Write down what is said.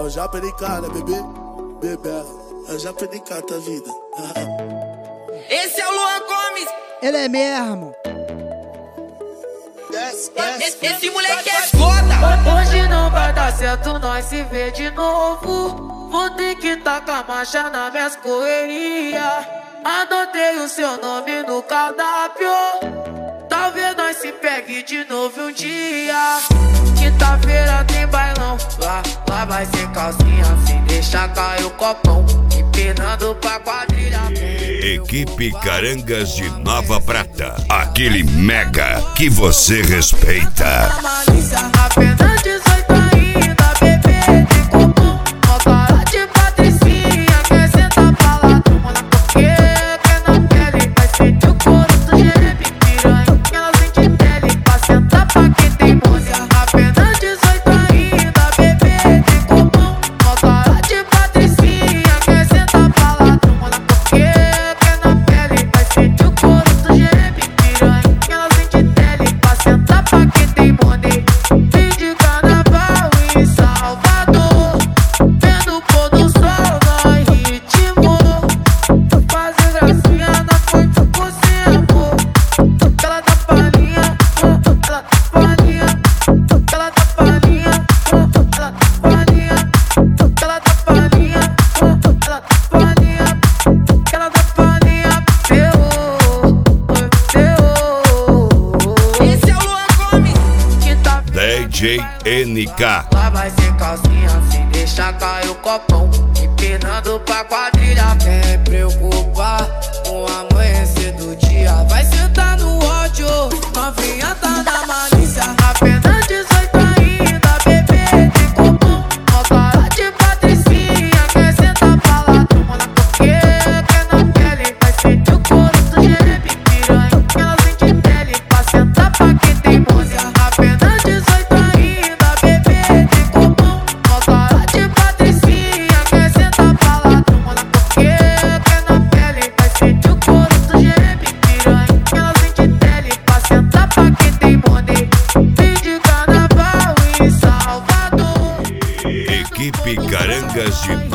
o Japa NK, né, bebê? Bebê, é o Japa NK, tá vida. Esse é o Luan Gomes. Ele é mesmo. Esse moleque é foda. Hoje não vai dar certo, nós se vê de novo. Vou ter que tacar marcha nas minhas correrias. Anotei o seu nome no cardápio. Talvez nós se pegue de novo um dia. Quinta-feira tem bailão. Lá vai ser calcinha, sem deixar cair o copão. Empinando pra quadrilha. Equipe Carangas de Nova Prata. Aquele mega que você respeita. Apenas 18 ainda, bebê de copão. Ó cara de patricinha, quer sentar pra lá, toma na coqueira, quer na pele. Vai sentir o couro do geme, piranha, ela sente pele. Pra sentar pra quem tem música. Apenas 18 ainda, bebê de copão. Ó cara de patricinha, quer sentar pra lá, toma na coqueira, quer na pele. Vai sentir o couro do geme, piranha, ela sente pele. Pra sentar pra quem tem money. Fim de carnaval em Salvador, vendo o pôr do sol no ritmo. Fazer gracinha na fonte com sem amor. Ela dá palhinha, ela dá palhinha. Ela dá palhinha, ela dá palhinha. Ela dá palhinha, ela dá palhinha. Ela dá palhinha, Esse é o Luan Gomes. DJ NK. Lá vai ser calcinha, sem deixar cair o copão. Empinando pra quadrilha, quem preocupar com o amanhecer do dia. Vai sentar no ódio, novinha tá na malícia. Apenas 18 ainda, bebê de copão. Ó cara de patricinha, quer sentar pra lá, toma na coqueira, quer na pele. Vai sentir o couro do geme, piranha, ela sente pele. Pra sentar pra quem tem música. Apenas 18 ainda, bebê de copão. Ó cara de patricinha, quer sentar pra lá, toma na coqueira, quer na pele. Vai sentir o couro do geme, piranha, ela sente pele. Pra sentar pra quem tem money. Fim de carnaval em Salvador. Equipe Carangas de